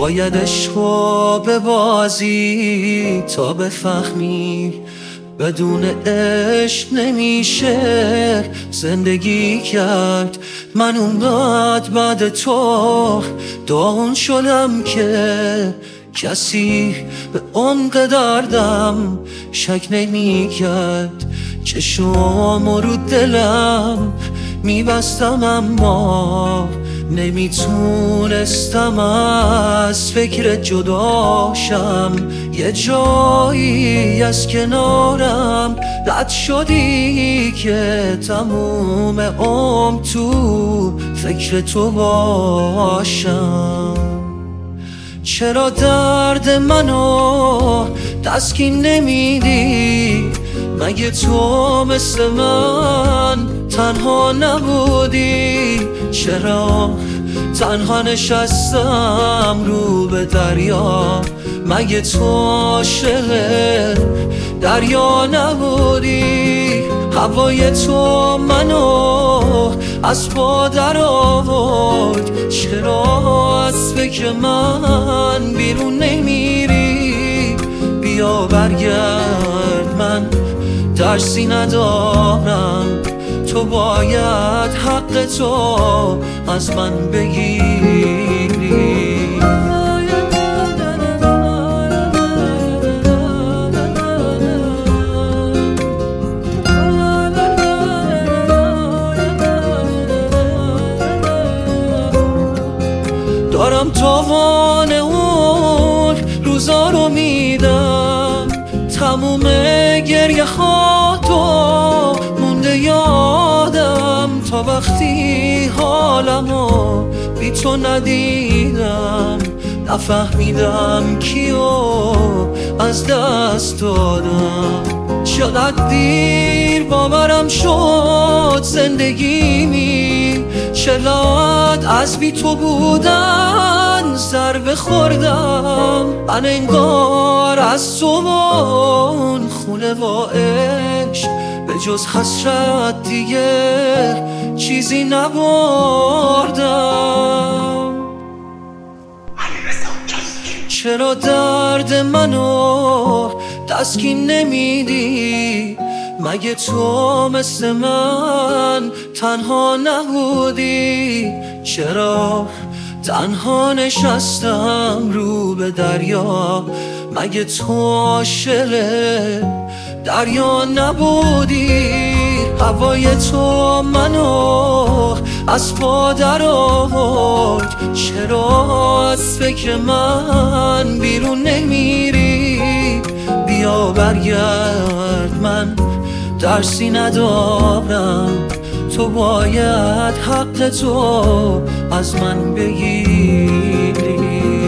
باید عشقو ببازی تا بفهمی بدون عشق نمیشه زندگی کرد. من اونقدر بعد تو داغون شدم که کسی به عمق دردم شک نمی‌کرد. چشمو رو دلم میبستم اما نمیتونستم از فکر جداشم. یه جایی از کنارم رد شدی که تموم عمر تو فکر تو باشم. چرا درد منو تسکین نمیدی؟ مگه تو مثل من تنها نبودی؟ چرا تنها نشستم رو به دریا؟ مگه تو عاشق دریا نبودی؟ هوای تو منو از پا در آورد. چرا از فکر من بیرون نمیری؟ بیا برگرد، من ترسی ندارم. تو باید حق تو از من بگیری. دارم تاوان اون روزا رو میدم، تموم گریه ها تو مونده یادم. تا وقتی حالمو بی تو ندیدم نفهمیدم کیو از دست دادم. چقدر دیر باورم شد زندگیمی، چقدر از بی تو بودن ضربه خوردم. من انگار از تو اون خونه و عشق به جز حسرت دیگه چیزی نبردم. چرا درد منو تسکین نمیدی؟ مگه تو مثل من تنها نبودی؟ چرا تنها نشستم رو به دریا؟ مگه تو عاشق دریا نبودی؟ هوای تو منو از پا در آورد. چرا از فکر من بیرون نمیری؟ بیا برگرد، من ترسی ندارم. تو باید حق تو از من بگیری.